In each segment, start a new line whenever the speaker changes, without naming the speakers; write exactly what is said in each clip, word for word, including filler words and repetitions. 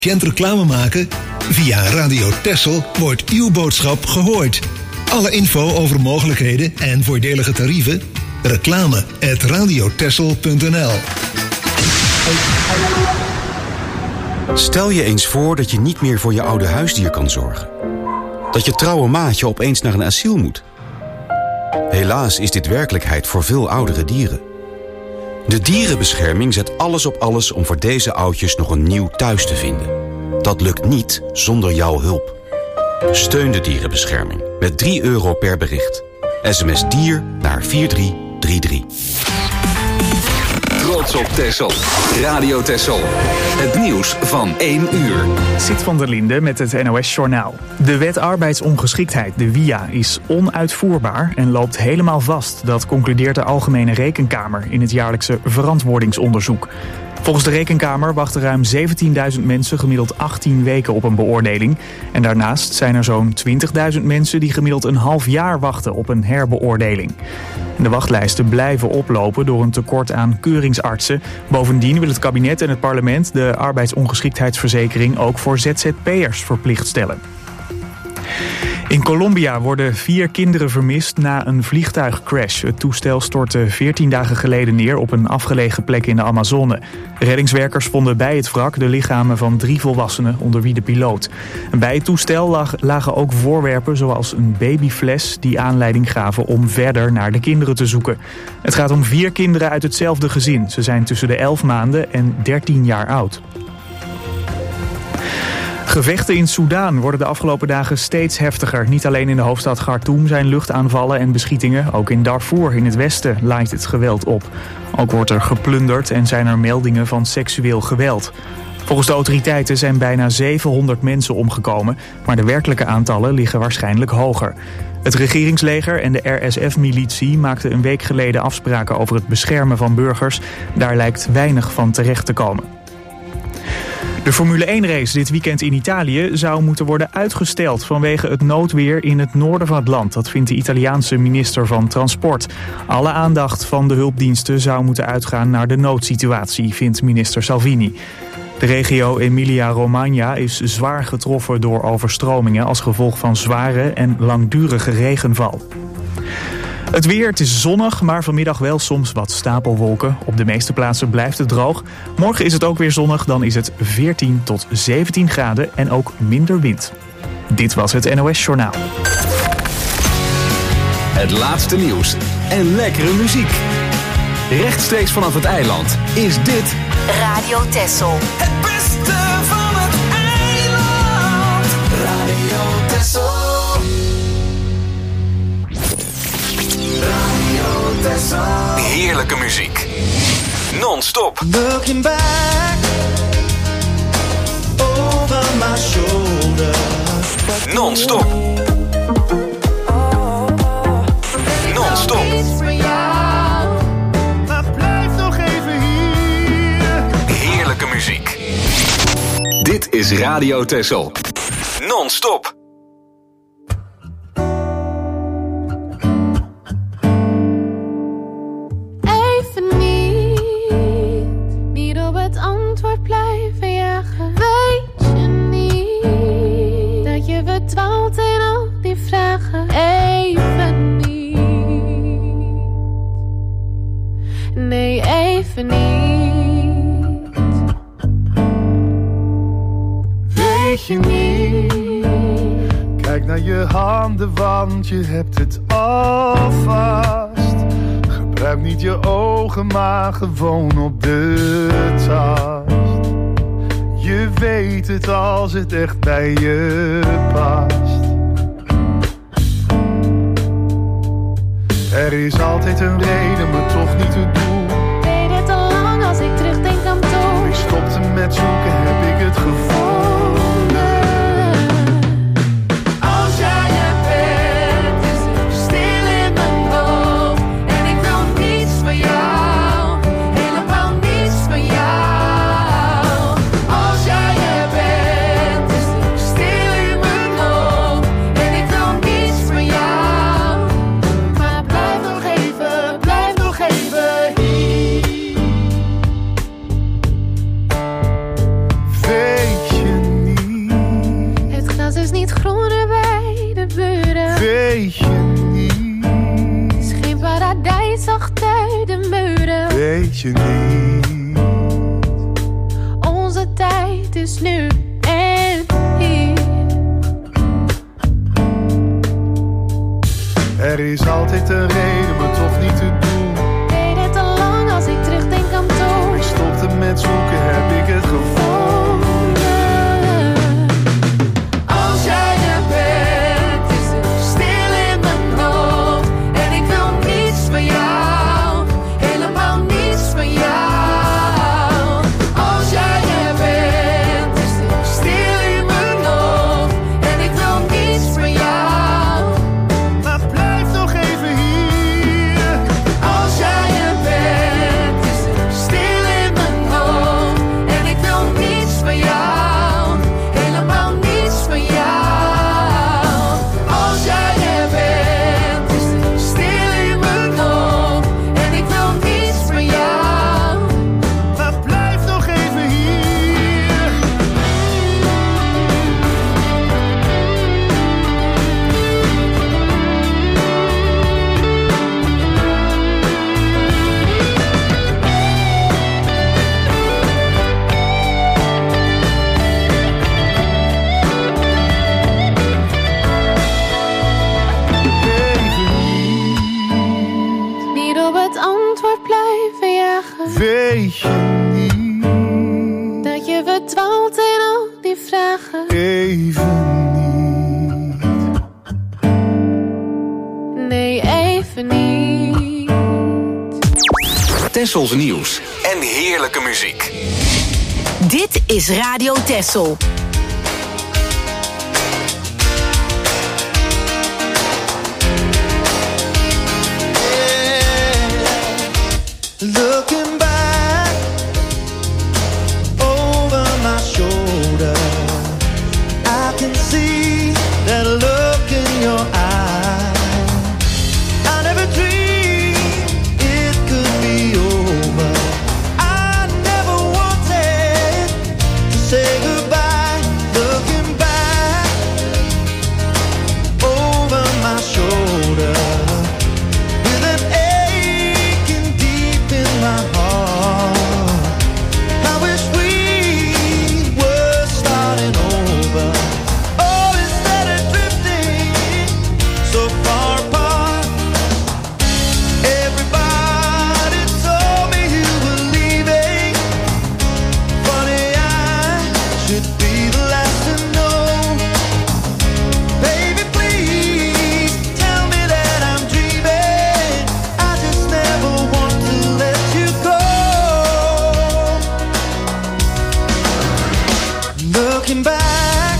Gent reclame maken? Via Radio Texel wordt uw boodschap gehoord. Alle info over mogelijkheden en voordelige tarieven? Reclame at radiotexel punt n l.
Stel je eens voor dat je niet meer voor je oude huisdier kan zorgen. Dat je trouwe maatje opeens naar een asiel moet. Helaas is dit werkelijkheid voor veel oudere dieren. De dierenbescherming zet alles op alles om voor deze oudjes nog een nieuw thuis te vinden. Dat lukt niet zonder jouw hulp. Steun de dierenbescherming met drie euro per bericht. S M S dier naar vier drie drie drie.
Trots op Texel. Radio Texel. Het nieuws van één uur.
Sid van der Linde met het N O S-journaal. De wet arbeidsongeschiktheid, de W I A, is onuitvoerbaar en loopt helemaal vast. Dat concludeert de Algemene Rekenkamer in het jaarlijkse verantwoordingsonderzoek. Volgens de Rekenkamer wachten ruim zeventienduizend mensen gemiddeld achttien weken op een beoordeling. En daarnaast zijn er zo'n twintigduizend mensen die gemiddeld een half jaar wachten op een herbeoordeling. De wachtlijsten blijven oplopen door een tekort aan keuringsartsen. Bovendien wil het kabinet en het parlement de arbeidsongeschiktheidsverzekering ook voor Z Z P'ers verplicht stellen. In Colombia worden vier kinderen vermist na een vliegtuigcrash. Het toestel stortte veertien dagen geleden neer op een afgelegen plek in de Amazone. Reddingswerkers vonden bij het wrak de lichamen van drie volwassenen, onder wie de piloot. Bij het toestel lag, lagen ook voorwerpen zoals een babyfles die aanleiding gaven om verder naar de kinderen te zoeken. Het gaat om vier kinderen uit hetzelfde gezin. Ze zijn tussen de elf maanden en dertien jaar oud. Gevechten in Soedan worden de afgelopen dagen steeds heftiger. Niet alleen in de hoofdstad Khartoum zijn luchtaanvallen en beschietingen. Ook in Darfur in het westen laait het geweld op. Ook wordt er geplunderd en zijn er meldingen van seksueel geweld. Volgens de autoriteiten zijn bijna zevenhonderd mensen omgekomen. Maar de werkelijke aantallen liggen waarschijnlijk hoger. Het regeringsleger en de R S F-militie maakten een week geleden afspraken over het beschermen van burgers. Daar lijkt weinig van terecht te komen. De Formule één-race dit weekend in Italië zou moeten worden uitgesteld vanwege het noodweer in het noorden van het land. Dat vindt de Italiaanse minister van Transport. Alle aandacht van de hulpdiensten zou moeten uitgaan naar de noodsituatie, vindt minister Salvini. De regio Emilia-Romagna is zwaar getroffen door overstromingen als gevolg van zware en langdurige regenval. Het weer, het is zonnig, maar vanmiddag wel soms wat stapelwolken. Op de meeste plaatsen blijft het droog. Morgen is het ook weer zonnig, dan is het veertien tot zeventien graden en ook minder wind. Dit was het N O S-journaal.
Het laatste nieuws en lekkere muziek. Rechtstreeks vanaf het eiland is dit
Radio Texel.
Het beste van het eiland. Radio Texel.
Heerlijke muziek. Non-stop.
Looking back over my shoulder.
Non-stop. Non-stop.
Maar blijf nog even hier.
Heerlijke muziek. Dit is Radio Texel. Non-stop.
Blijven jagen. Weet je niet dat je verdwaalt in al die vragen? Even niet. Nee, even niet.
Weet je niet. Kijk naar je handen, want je hebt het al vast. Gebruik niet je ogen, maar gewoon op de tast. Je weet het als het echt bij je past. Er is altijd een reden, maar toch niet het doel.
Weet het al lang als ik terugdenk aan toen.
Ik stopte met zoeken, heb ik het gevonden.
Als jij er bent, is het stil in mijn hoofd. En ik wil niets van jou, helemaal niets van jou. Als jij er bent, is het stil in mijn hoofd. En ik wil niets van jou. Maar blijf nog even, blijf nog even hier.
weet je niet.
Het is geen paradijs achter de muren.
Weet je niet.
Onze tijd is nu en hier.
Er is altijd een reden, maar toch niet te doen.
Deed het al lang als ik terugdenk aan toen.
Ik stopte met zoeken, heb ik het gevonden.
Als jij er bent, is het stil in mijn hoofd. En ik wil niets van jou, helemaal niets van jou. Als jij er bent, is het stil in mijn hoofd. En ik wil niets van jou.
Maar blijf nog even hier.
Als jij er bent, is het stil in mijn hoofd. En ik wil niets van jou, helemaal niets van jou. Als jij er bent, is het stil in mijn hoofd. En ik wil niets van jou.
Maar blijf nog even hier.
Niet op het antwoord blijven jagen.
Weet je niet.
Dat je verdwaalt in al die vragen.
Even niet.
Nee, even niet.
Tessels nieuws en heerlijke muziek.
Dit is Radio Tessel.
Looking back over my shoulder, I can see that look in your eye. I never dreamed it could be over. I never wanted to say goodbye. Looking back over my shoulder, with an aching deep in my heart. I wish we were starting over. Oh, instead of drifting so far apart. Everybody told me you were leaving. Funny, I should be the last to know. Baby, please tell me that I'm dreaming. I just never want to let you go. Looking back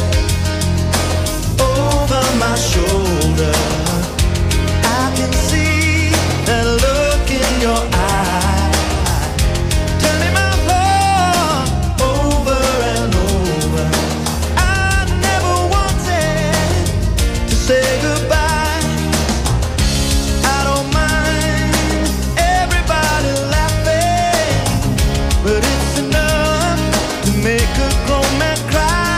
over my shoulder, I can see that look in your eye, turning my heart over and over. I never wanted to say goodbye. I don't mind everybody laughing, but it's enough to make a grown man cry.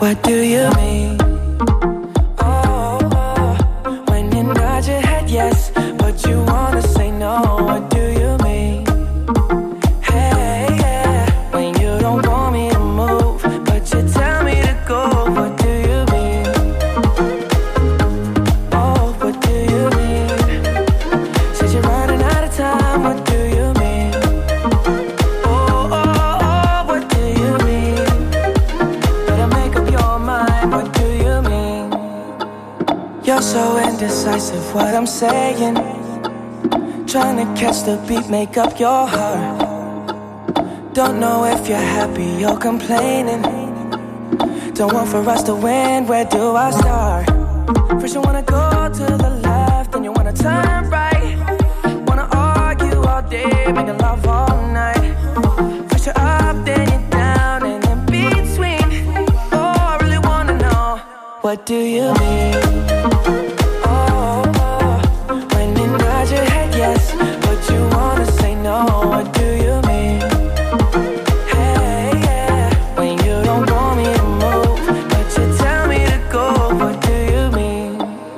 what do you mean? Oh, oh, when you nod your head yes, but you wanna say no, what do you mean? Hey, yeah, when you don't want me to move, but you tell me to go, what do you mean? Oh, what do you mean? Said you're running out of time, what do you mean? Oh, oh, oh, what do you mean? Better make up your mind, what do you mean? You're so indecisive, what I'm saying. Trying to catch the beat, make up your heart. Don't know if you're happy or complaining. Don't want for us to win, where do I start? First you wanna go to the left, then you wanna turn right. Wanna argue all day, making love all night. First you're up, then you're down, and in between. Oh, I really wanna know, what do you mean? Oh, oh, when you nod your head yes, but you wanna say no, what do you mean? Hey, yeah, when you don't want me to move, but you tell me to go, what do you mean?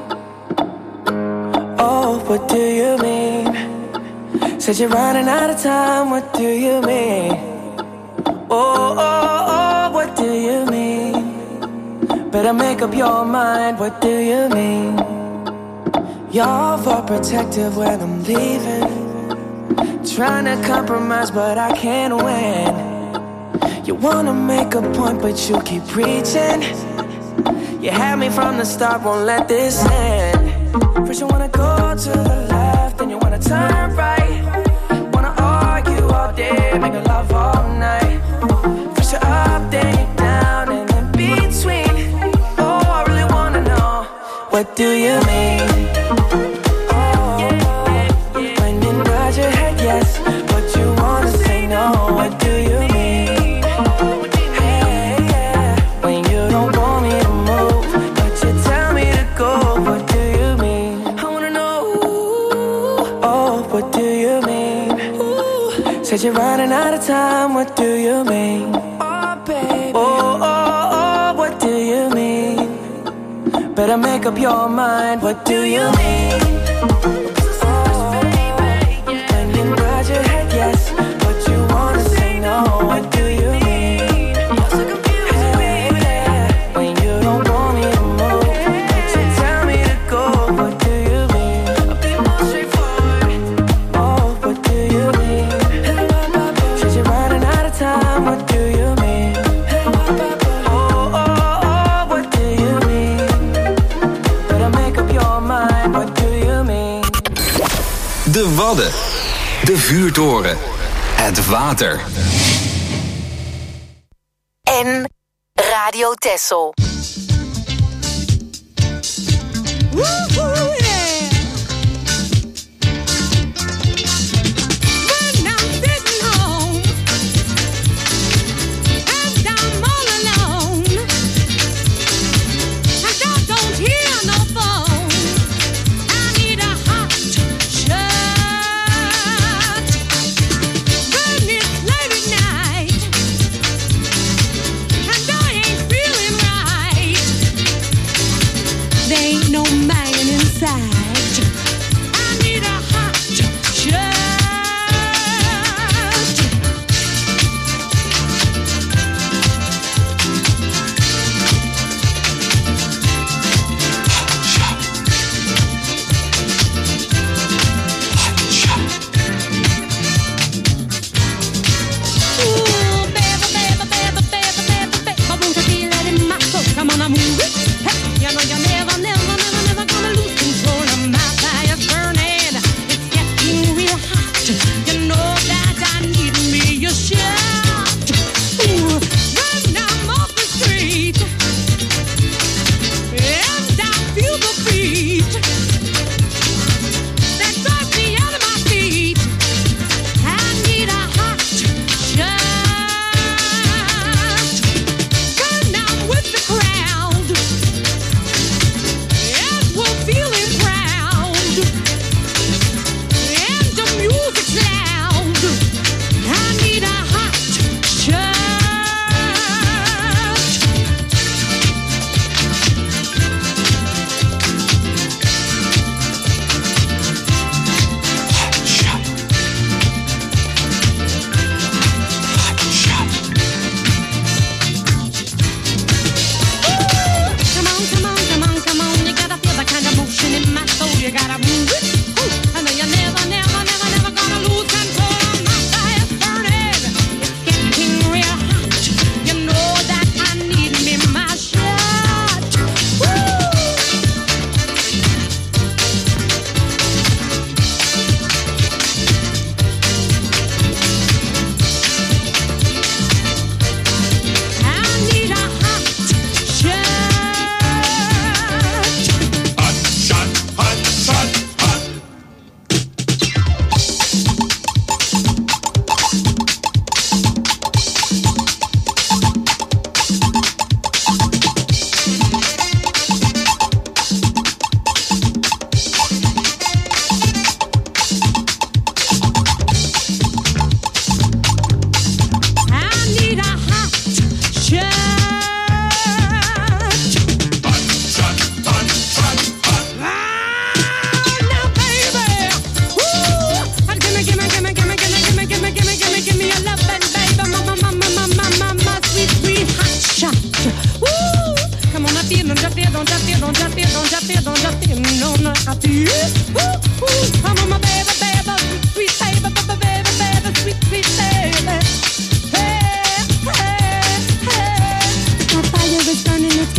Oh, what do you mean? Said you're running out of time, what do you mean? Oh, oh, oh, what do you mean? Better make up your mind, what do you mean? You're overprotective when I'm leaving. Trying to compromise, but I can't win. You wanna make a point, but you keep preaching. You had me from the start, won't let this end. First you wanna go to the left, then you wanna turn right. Wanna argue all day, make love all night. First you're up, then you're down, and in between. Oh, I really wanna know, what do you mean? Oh, when you nod your head yes, but you wanna say no, what do you mean? Hey, yeah, when you don't want me to move, but you tell me to go, what do you mean? I wanna know, oh, what do you mean? Said you're running out of time, what do you mean? Oh, baby. Oh, oh, oh, what do you mean? Better make up your mind, what do you mean? Oh, when you nod your head yes, but you wanna say no, what do you mean? Hey, yeah, when you don't want me to move, but you tell me to go, what do you mean? I'll be more straightforward. Oh, what do you mean? Said you're running out of time, what do you mean? Oh, oh, oh, what do you mean? Better make up your mind, what do you mean?
De Wadden. De vuurtoren. Het water.
En Radio Texel.
Woo-hoo, yeah. When I'm sitting home and I'm all alone, and I don't hear no phone, I need a hot shot. When it's late at night and I ain't feeling right, there ain't no man inside.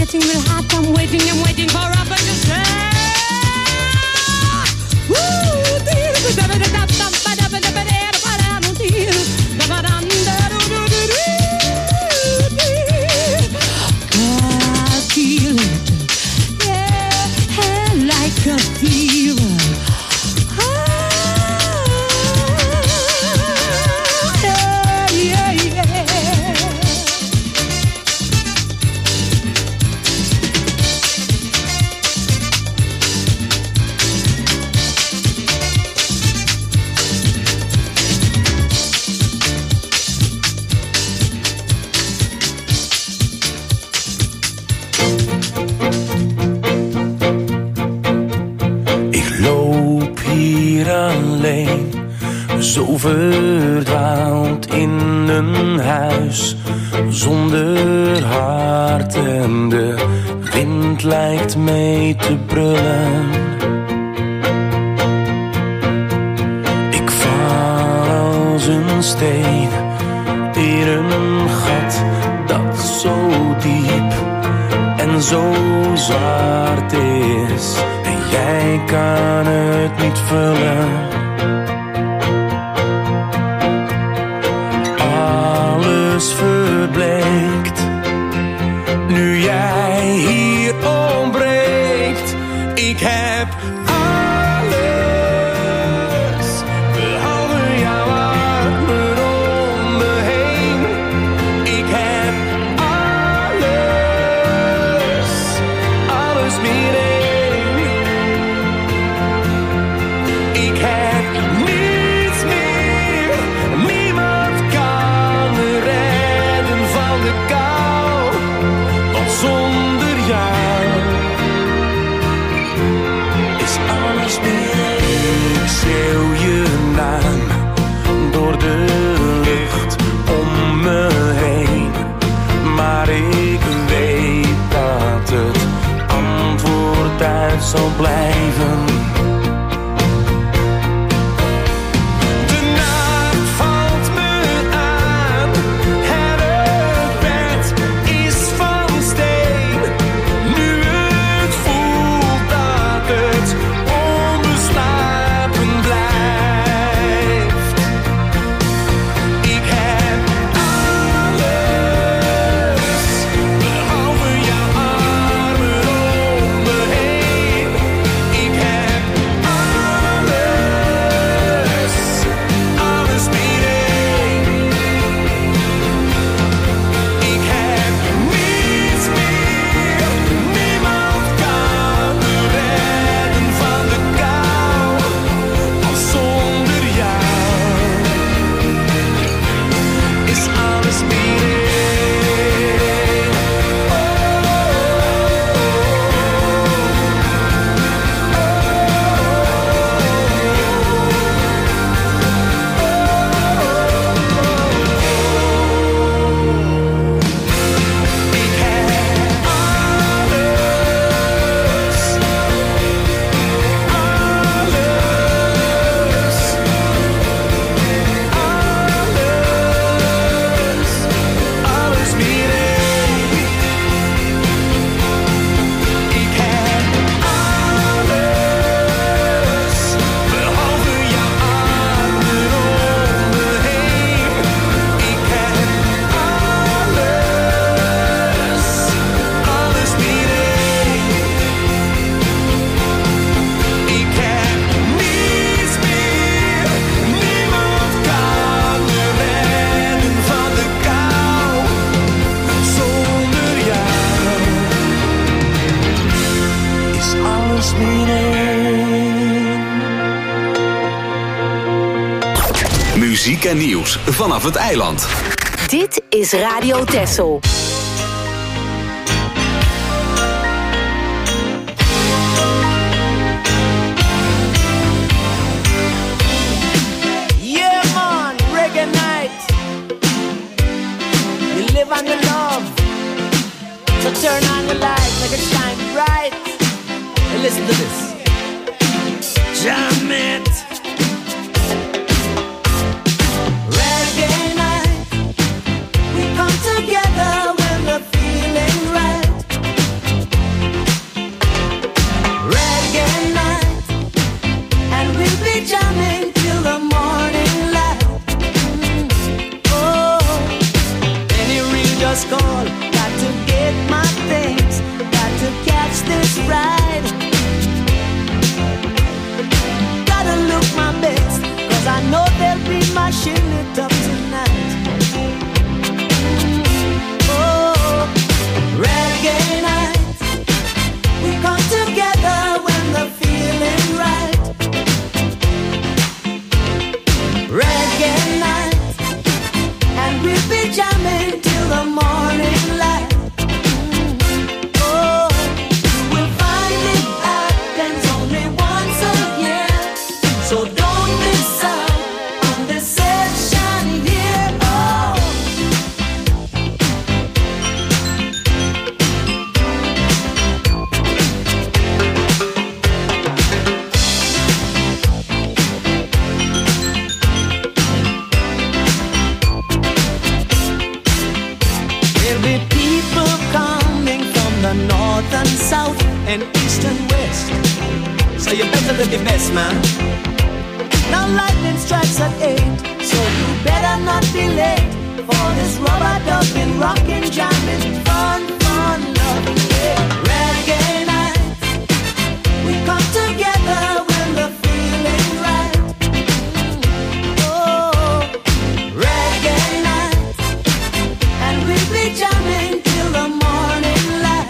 getting real hot. I'm waiting, I'm waiting for a to say.
Zo verdwaald in een huis zonder hart en de wind lijkt mee te brullen. Ik val als een steen in een gat dat zo diep en zo zwart is en jij kan het niet vullen. Verbleekt, nu jij hier ontbreekt. Ik heb alles, behalve jouw armen om me heen. Ik heb alles, alles meer één. Ik heb niets meer, niemand kan me redden van de kou, want zonder jou is alles meer. Ik schreeuw je naam door de lucht om me heen, maar ik weet dat het antwoord uit zal blijven.
Muziek en nieuws vanaf het eiland.
Dit is Radio Texel.
Yeah man, reggae night. You live on your love. So turn on the light, make it shine bright. And listen to this. Jam it. Together when we're feeling right. house call. Got to get my things, got to catch this ride. Gotta look my best, cause I know they'll be mashing it up tonight. Oh, reggae night, we come together when the feeling right. Reggae night, and we'll be jamming till the morning light. Oh, you will find it happens only once a year, so don't miss out on this session here. Oh, there'll be people coming from the north and south and east and west, so you better live your best, man. Now lightning strikes at eight, so you better not be late for this rubber ducking, rocking, jamming, fun, fun, loving, yeah. Reggae night, we come together when the feeling right. Oh, reggae night, and we'll be jamming till the morning light.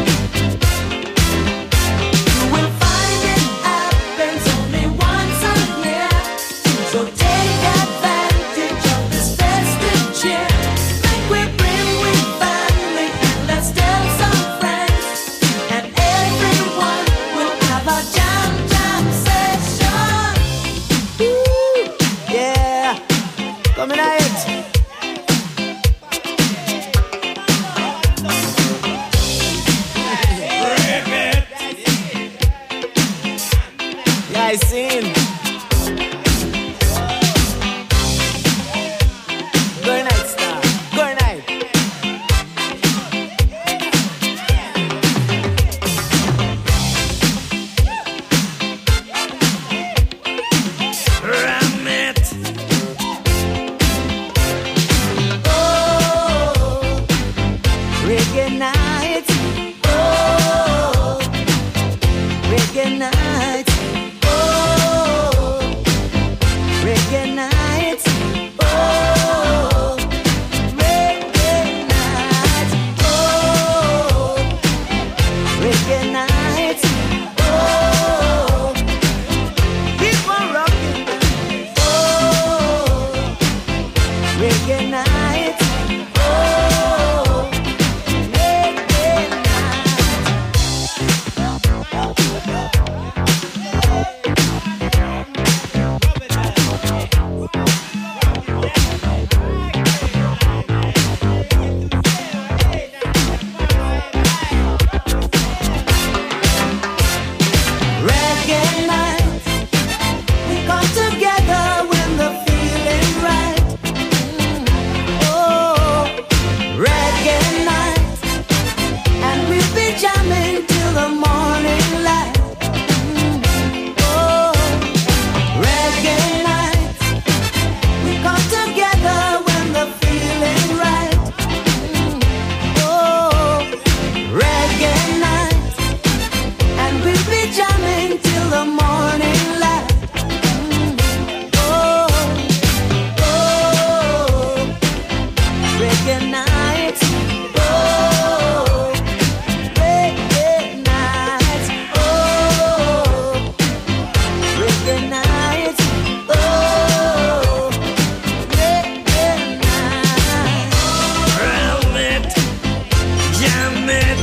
You will find it happens only once a year, so take advantage of this festive cheer. Make we bring with family and let's tell some friends, and everyone will have a jam jam session. Woo, yeah, coming out. Yeah, I seen. Good night, star. Good night. Ram it. Oh, reggae night. Oh, reggae night. Oh, reggae night. Oh, reggae night. Oh, reggae night. Oh, keep on rocking. Oh, reggae night. Oh, reggae reggae night, we come together when the feeling right. Oh, reggae night, and we'll be jamming till the morning light. Oh, reggae night, we come together when the feeling right. Oh, reggae night, and we'll be jamming till the morning light. Oh, oh, reggae night. Oh, reggae night. Oh, reggae night. Oh, reggae night. Ram it, jam it.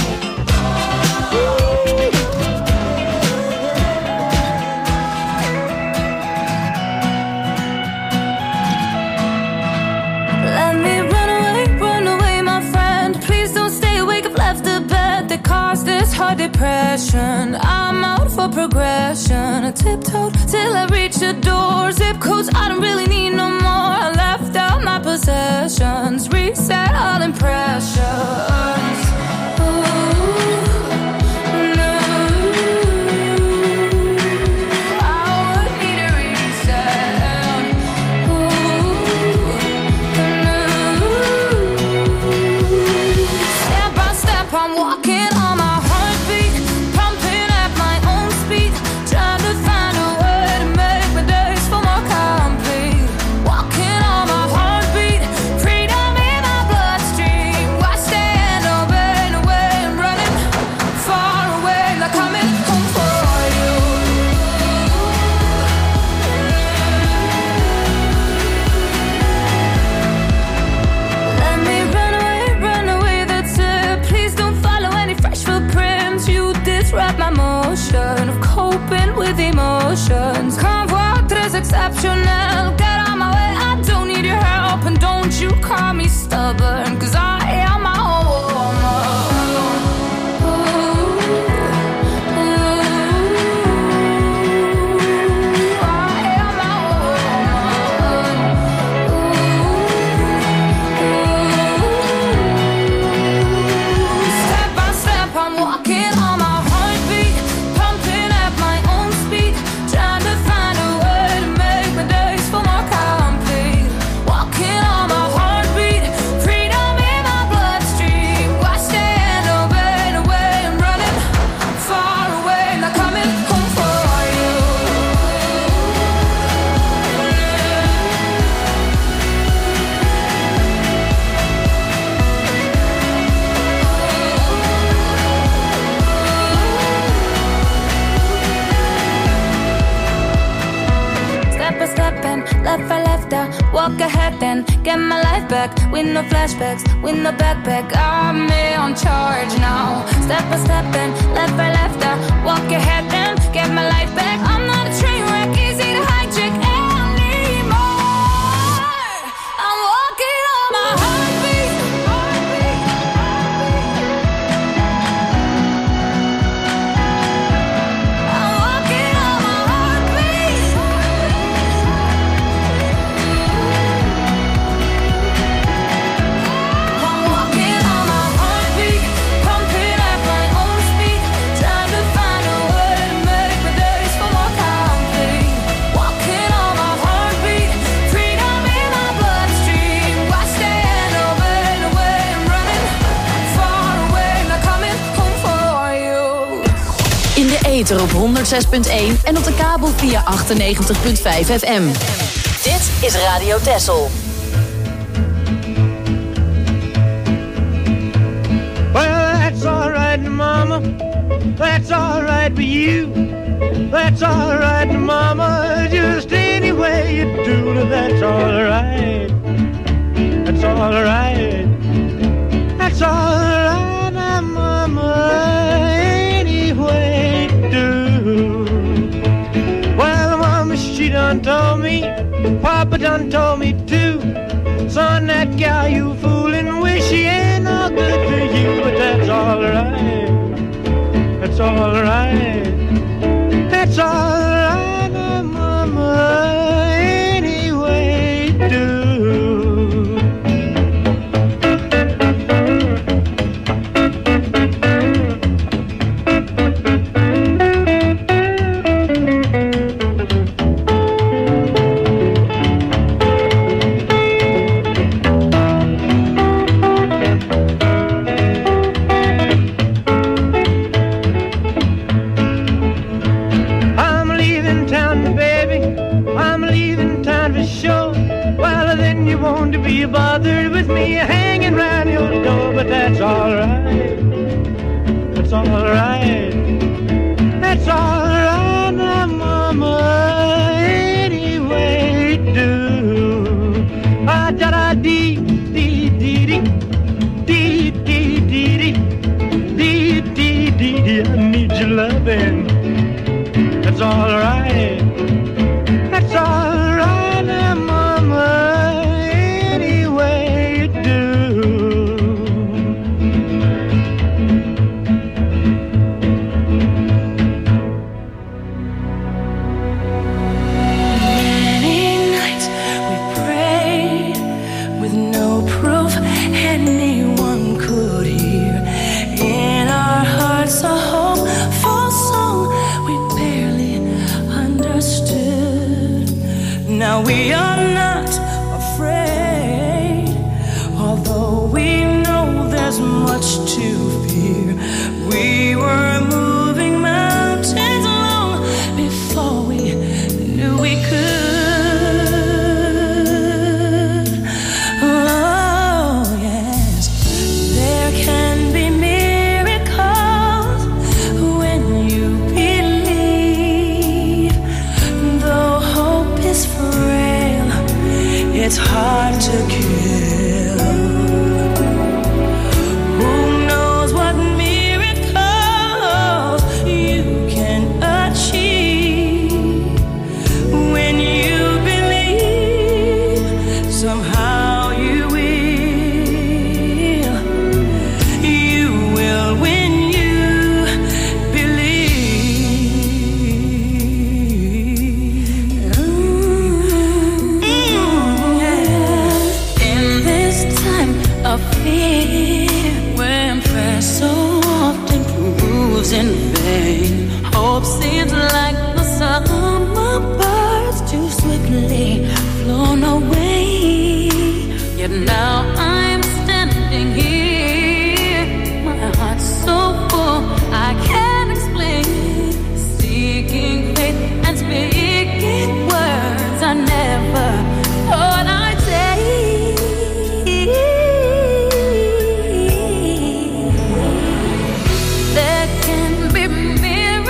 Let me run away, run away, my friend. Please don't stay awake. I've left the bed that caused this hard depression. I'm out for progression. I tiptoed till I reached the door. Zip codes I don't really need no more. I left out my possessions. Reset all impressions. Ooh, no. I would need a reset. Ooh, no. get my life back. With no flashbacks, with no backpack. I'm on charge now. Step by step and left by left. I walk ahead and get my life back. I'm not a train wreck, easy to hijack anymore. I'm walking on my heartbeat. I'm walking on my heartbeat. I'm walking on my heartbeat, pumping at my own speed, trying to find a word to make my days feel more complete. Walking on my heartbeat, freedom in my bloodstream. Watch the end over and away, I'm running far away, not coming home for you.
In de ether op honderdzes punt één en op de kabel via achtennegentig punt vijf F M. Dit is Radio Texel.
Well, that's all right, mama. That's all right with you. That's all right, mama. Just any way you do it, that's all right. That's all right. That's all right, mama. Any way you do. Well, mama, she done told me. Papa done told me too. Son, that gal you fooling with, she ain't no good to you, but that's all right. That's all right. That's all right, mama. Any way you do. I'm leaving town, baby. I'm leaving town for sure. Well, then you won't be bothered with me hanging round your door, but that's all right. That's all right. That's all right, now, mama. Any way you do. Ah, da da dee dee dee dee dee dee dee dee dee dee dee. I need your loving. That's all right. That's all right, now, mama. Any way you do.
Many nights we prayed with no proof anyone could hear. In our hearts a hopeful song we barely understood. Now we are not afraid, although we know there's much to fear. We were moving mountains long before we knew we could. Oh, yes, there can be miracles when you believe. Though hope is frail, it's hard to kill. Who knows what miracles you can achieve when you believe? Somehow you will. You will when you believe. Mm, yeah. In this time of fear, when prayer so often proves in vain, hope seems like the summer birds too swiftly flown away. Yet now I'm standing here, my heart's so full I can't explain, seeking faith and speaking words I never thought I'd say. There can be miracles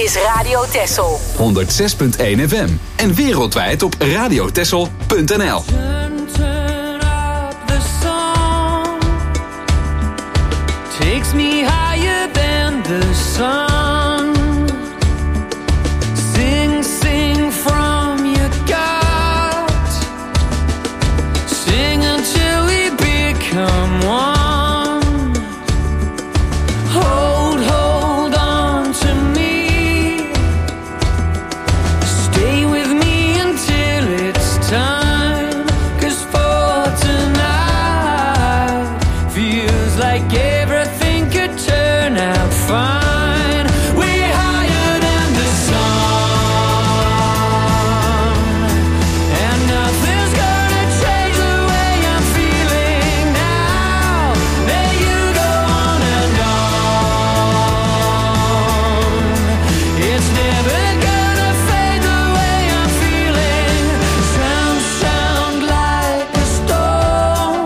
is Radio Texel.
honderdzes punt één F M en wereldwijd op radiotexel punt n l.
Takes me higher than the sun. Sing, sing from your gut. Sing until we become one. Hold, hold on to me. Stay with me until it's time. 'Cause for tonight feels like everything could turn out fine. We're higher than the sun, and nothing's gonna change the way I'm feeling now. May you go on and on. It's never gonna fade the way I'm feeling. Sound, sound like a storm.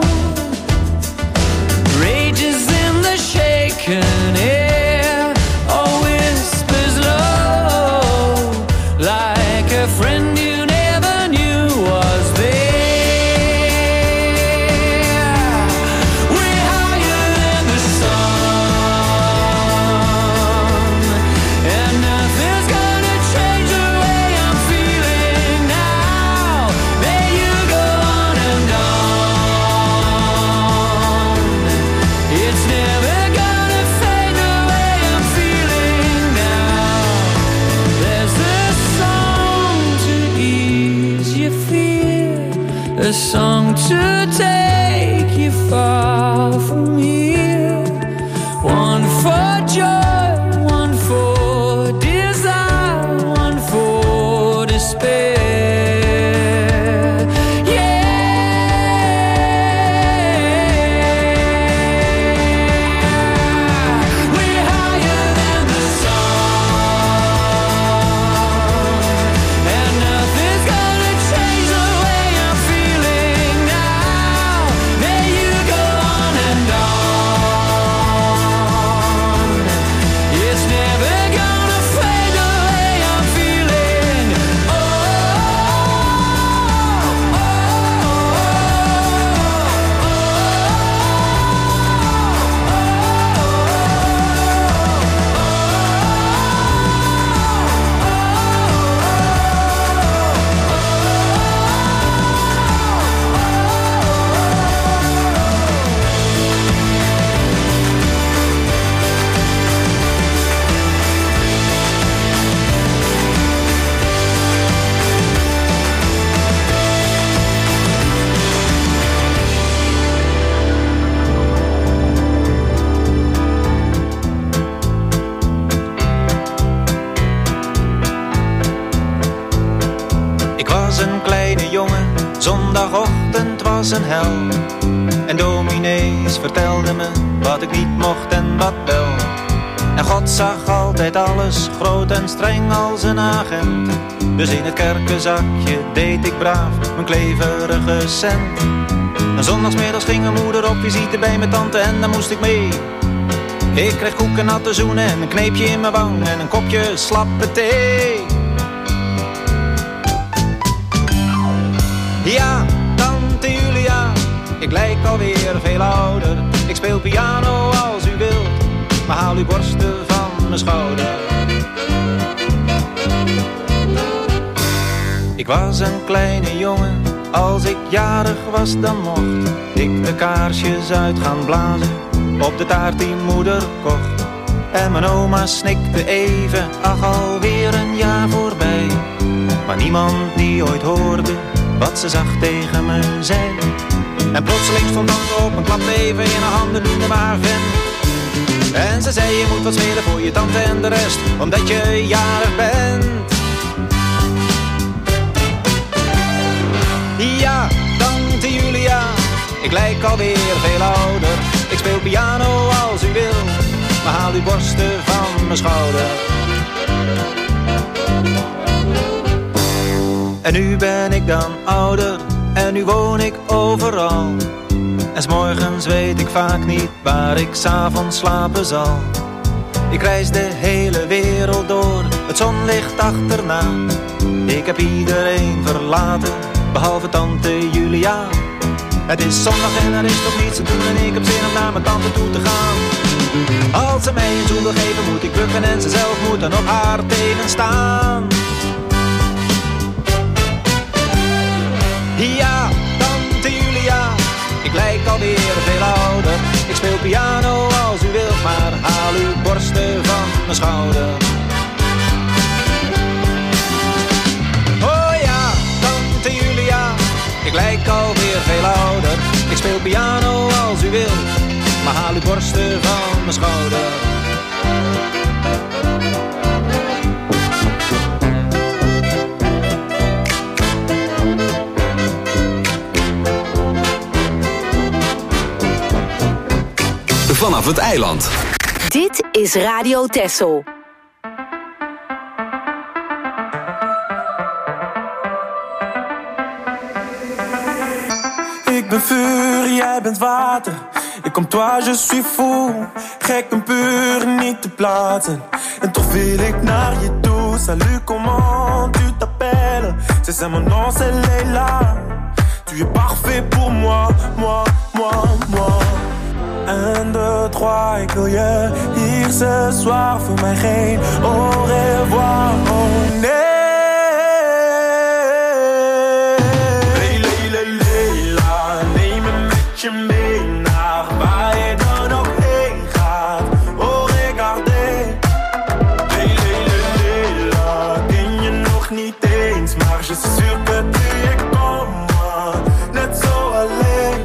Rages in the shaken air, or whispers low, like a friend you never knew was there. We're higher than the sun, and nothing's gonna change the way I'm feeling now. May you go on and on. It's never gonna fade the way I'm feeling now. There's a song to ease your fear, a song to take you far from here. One for joy, one for desire, one for despair. Yeah, we're higher than the sun, and nothing's gonna change the way I'm feeling now. May you go on and on. It's never gonna fade the way I'm feeling. Oh, oh,
Ik was een kleine jongen, zondagochtend was een hel. En dominees vertelden me wat ik niet mocht en wat wel. En God zag altijd alles, groot en streng als een agent. Dus in het kerkenzakje deed ik braaf mijn kleverige cent. En zondagsmiddags ging mijn moeder op visite bij mijn tante en daar moest ik mee. Ik kreeg koek en natte zoenen en een kneepje in mijn wang en een kopje slappe thee. Ja, tante Julia, ik lijk alweer veel ouder. Ik speel piano als u wilt, maar haal uw borsten van mijn schouder. Ik was een kleine jongen, als ik jarig was dan mocht ik de kaarsjes uit gaan blazen op de taart die moeder kocht. En mijn oma snikte even, ach alweer een jaar voorbij. Maar niemand die ooit hoorde wat ze zacht tegen me zei. En plotseling stond tante op en klapte even in haar handen, noemde me haar vent. En ze zei je moet wat spelen voor je tante en de rest, omdat je jarig bent. Ja, tante Julia, ik lijk alweer veel ouder. Ik speel piano als u wil, maar haal uw borsten van mijn schouder. En nu ben ik dan ouder en nu woon ik overal. En 's morgens weet ik vaak niet waar ik 's avonds slapen zal. Ik reis de hele wereld door, het zonlicht achterna. Ik heb iedereen verlaten, behalve tante Julia. Het is zondag en er is toch niets te doen en ik heb zin om naar mijn tante toe te gaan. Als ze mij een zoen wil geven moet ik bukken en ze zelf moet dan op haar tegenstaan. Ja, tante Julia, ik lijk alweer veel ouder. Ik speel piano als u wilt, maar haal uw borsten van mijn schouder. Oh ja, tante Julia, ik lijk alweer veel ouder. Ik speel piano als u wilt, maar haal uw borsten van mijn schouder.
Vanaf het eiland.
Dit is Radio Texel.
Ik ben vuur, jij bent water. Ik kom toi, je suis fou. Gek en puur, niet te plaatsen. En toch wil ik naar je toe. Salut, comment tu t'appelles? C'est ça mon nom, c'est Leila. Tu es parfait pour moi, moi, moi, moi. Un, deux, trois, ik wil je hier ce soir. Voor mij geen au revoir, oh nee. Leila, Leila, neem me met je mee naar waar je dan ook heen gaat. Oh, regardez. Leila, Leila, ken je nog niet eens, maar je suis sûr que tu es comme moi, net zo alleen.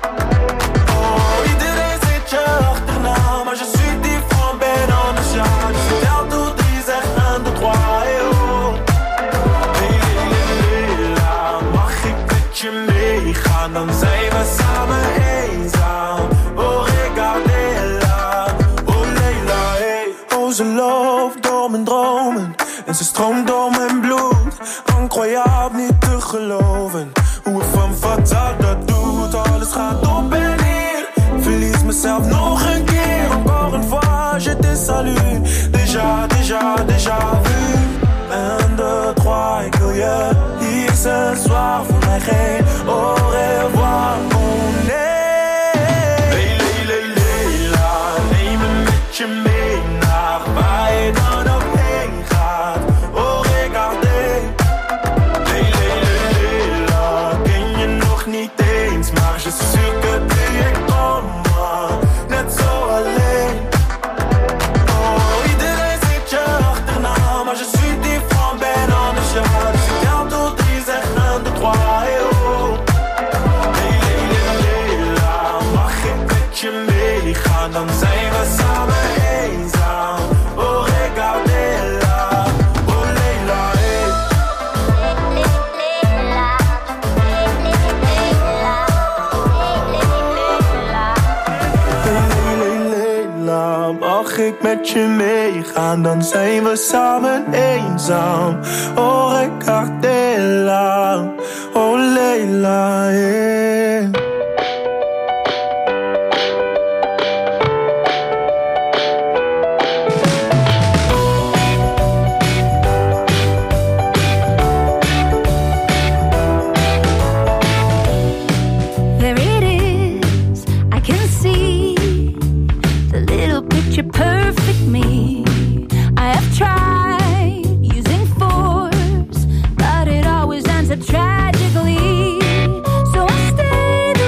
Dan zijn we samen eenzaam. Oh, regardez-la. Oh, Leila, hey. Oh, ze loopt door mijn dromen en ze stroomt door mijn bloed. Incroyable, niet te geloven hoe het van fatal dat doet. Alles gaat op en neer. Verlies mezelf nog een keer. Encore une fois, je te salue. Déjà, déjà, déjà vu. Un, deux, trois, ik wil je hier ce soir. Voor mij geen au revoir, oh nee. Leila, Leila, Leila, neem me met je mee naar waar je dan ook heen gaat. Oh, regardez. Leila, Leila, Leila, ken je nog niet eens, maar je suis sûr que tu es comme moi, net zo alleen. Oh, iedereen zit je achterna, maar je suis différent, ben anders, ja. Dus ik tel tot drie, zeg un, deux, trois, et oh. Leila, Leila, Leila, mag ik met je meegaan, dan zijn we samen eenzaam. Oh, regardez-la, oh Leila, hey. Leila, Leila, mag ik met je meegaan, dan zijn we samen eenzaam. Oh, regardez-la, oh Leila, hey.
There it is, I can see the little picture perfect me. I have tried using force, but it always ends up tragically. So I stayed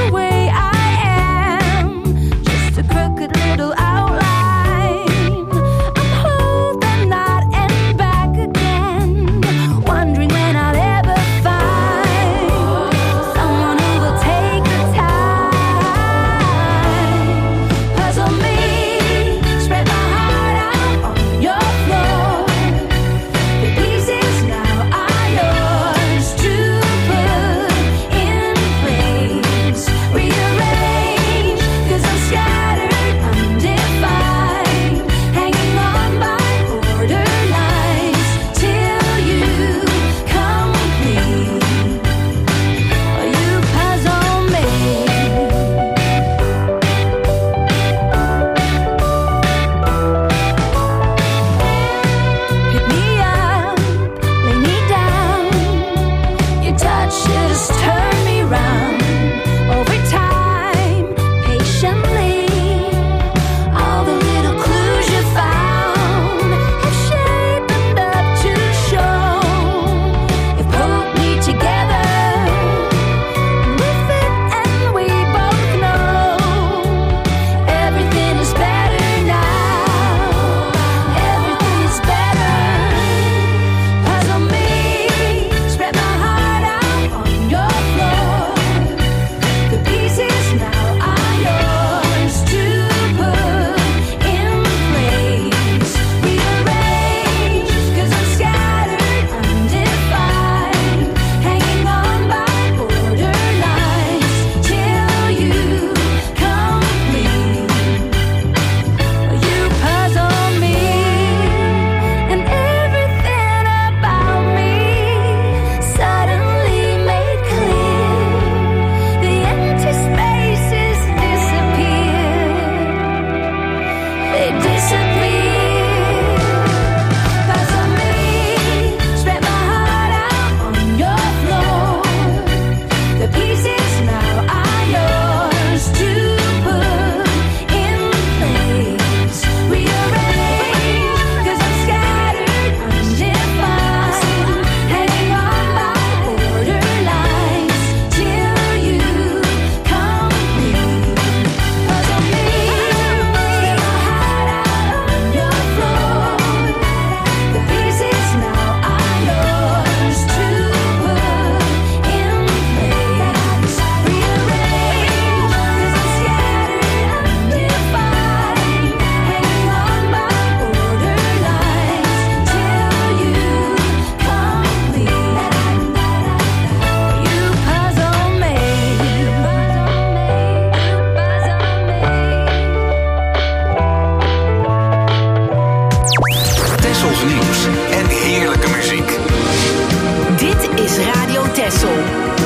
nieuws en heerlijke muziek.
Dit is Radio Texel.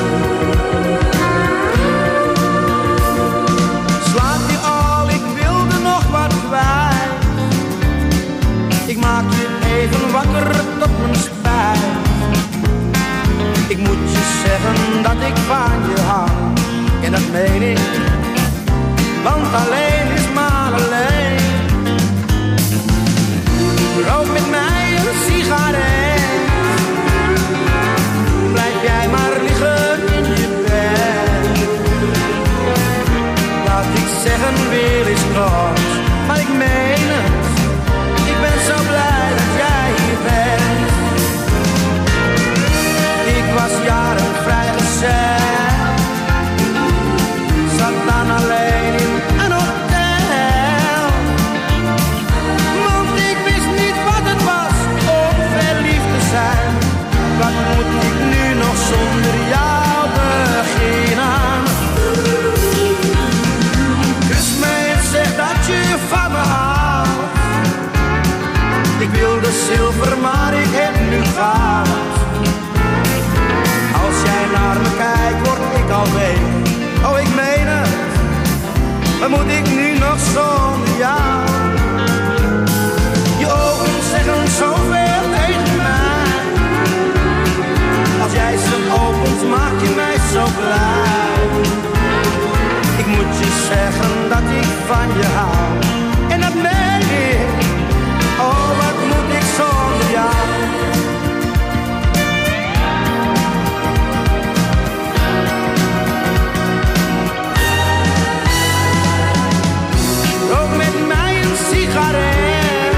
Slaap je al, ik wilde nog wat kwijt. Ik maak je even wakker tot mijn spijt. Ik moet je zeggen dat ik van je hou. En dat meen ik, want alleen is maar alleen. Rook met mij een sigaret. Blijf jij maar liggen in je bed. Wat ik zeggen wil is kort, maar ik meen het. Ik ben zo blij dat jij hier bent. Ik was jaren vrijgezel, zat dan alleen in een hotel. Want ik wist niet wat het was om verliefd te zijn. Wat moet ik nu nog zonder jou beginnen? Dus mij zeg dat je van me houdt. Ik wilde zilver, maar ik heb nu goud. Als jij naar me kijkt, word ik al week. Oh, ik meen het. Wat moet ik nu nog zonder jou? Je ogen zeggen zoveel tegen mij. Als jij ze opent, maak je mij zo blij. Ik moet je zeggen dat ik van je hou. En dat meen ik. Oh, wat moet ik zonder jou? Rook met mij een sigaret.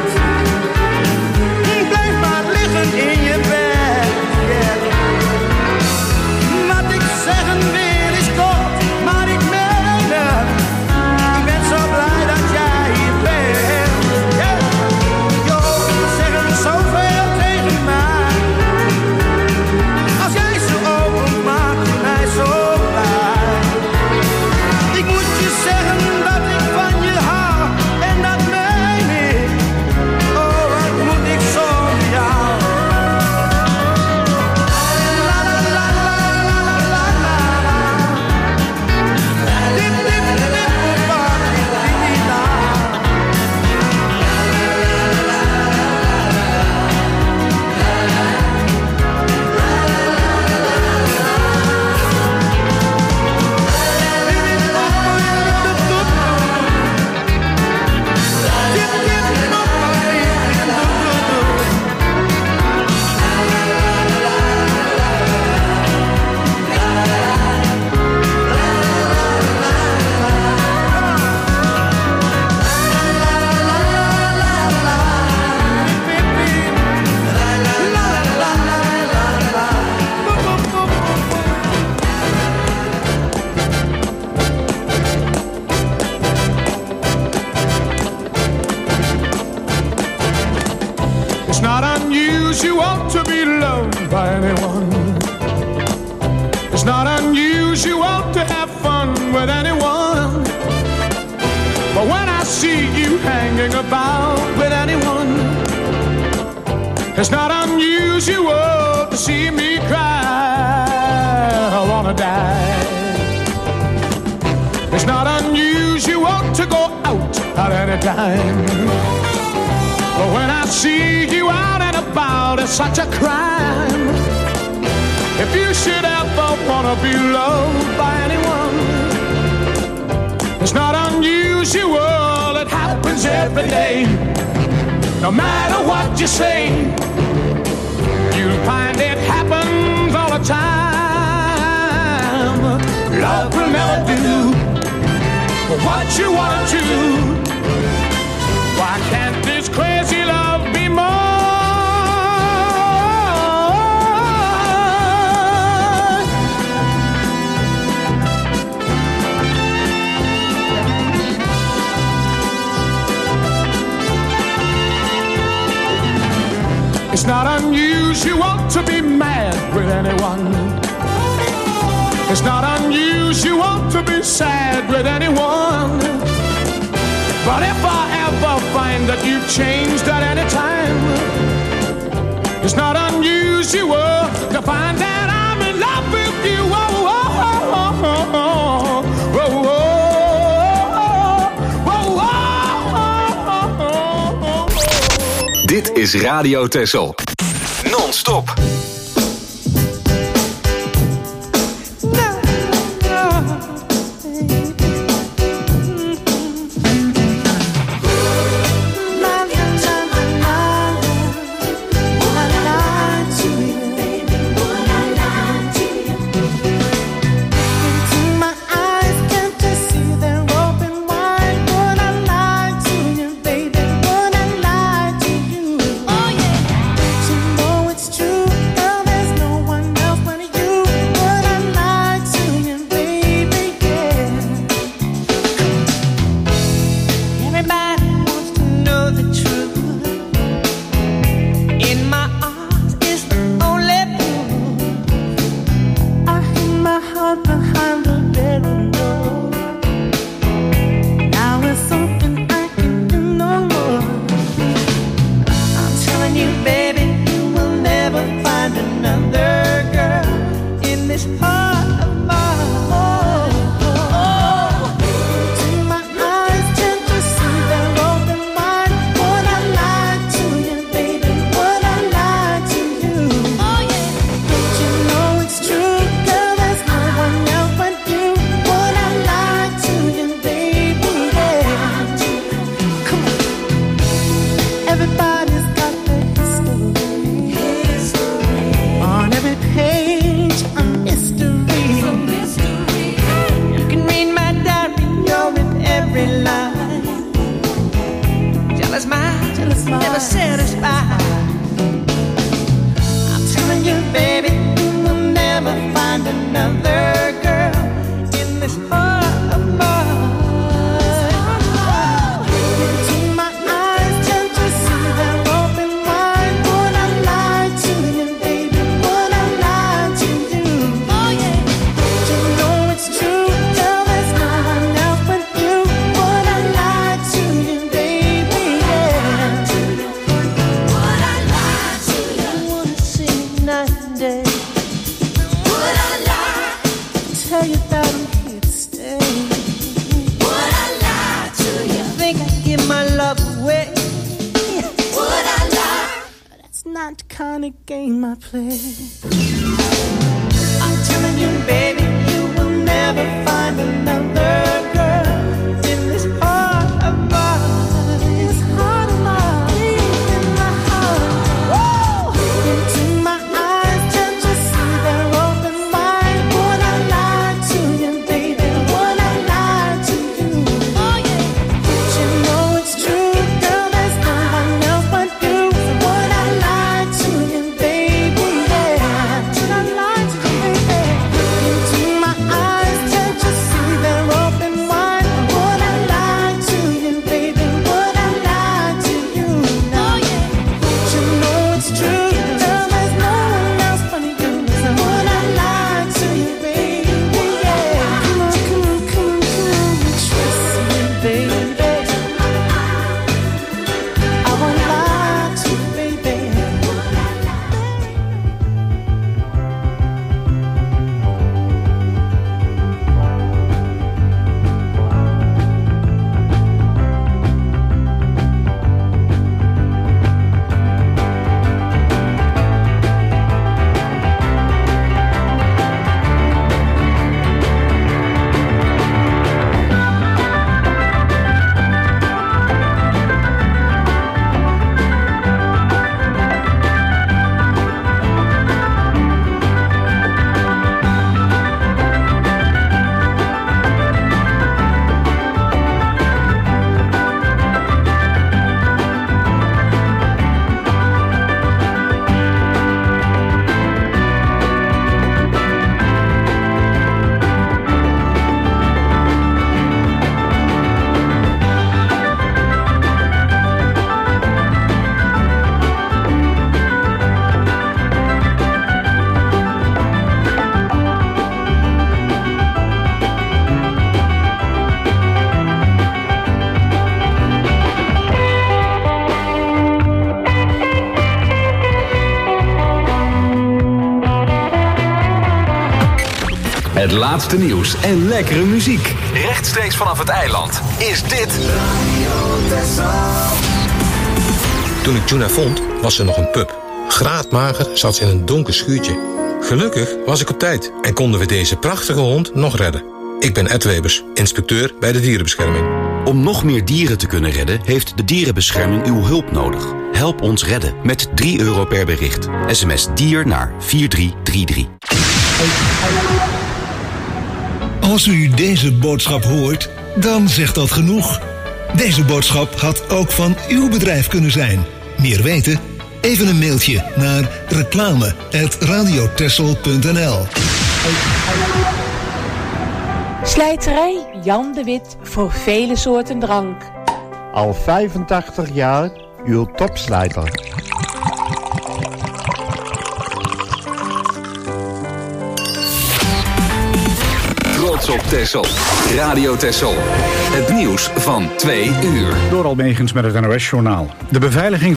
Blijf maar liggen in je bed. Yeah. Wat ik zeggen wil is kort, maar ik meen het. Ik ben zo blij dat jij hier bent. Yeah. Je ogen zeggen zoveel tegen mij. Als jij ze opent, maak je mij zo blij. Ik moet je zeggen dat ik van je hou, en dat meen ik. Oh, wat moet ik zonder jou? La la la la la la la la. Dip dip dip pa dip dip da.
It's not unusual to be loved by anyone. It's not unusual to have fun with anyone. But when I see you hanging about with anyone, it's not unusual to see me cry. I wanna die. It's not unusual to go out at any time. But when I see you out and about, it's such a crime. If you should ever wanna be loved by anyone, it's not unusual, it happens every day. No matter what you say, you'll find it happens all the time. Love will never do what you want to. Why can't this crazy love be more? It's not unusual to be mad with anyone. It's not unusual to be sad with anyone. But if I ever find that you've changed at any time,
Dit is Radio Texel. Non-stop. Het laatste nieuws en lekkere muziek. Rechtstreeks vanaf het eiland is dit... Radio Texel.
Toen ik Juna vond, was ze nog een pup. Graadmager zat ze in een donker schuurtje. Gelukkig was ik op tijd en konden we deze prachtige hond nog redden. Ik ben Ed Webers, inspecteur bij de dierenbescherming.
Om nog meer dieren te kunnen redden, heeft de dierenbescherming uw hulp nodig. Help ons redden met drie euro per bericht. S M S dier naar vier drie drie drie.
Als u deze boodschap hoort, dan zegt dat genoeg. Deze boodschap had ook van uw bedrijf kunnen zijn. Meer weten? Even een mailtje naar reclame apenstaartje radiotessel punt n l.
Slijterij Jan de Wit voor vele soorten drank.
Al vijfentachtig jaar uw topslijter.
Trots op Texel. Radio Texel. Het nieuws van twee uur.
Door Almegens met het N O S-journaal. De beveiliging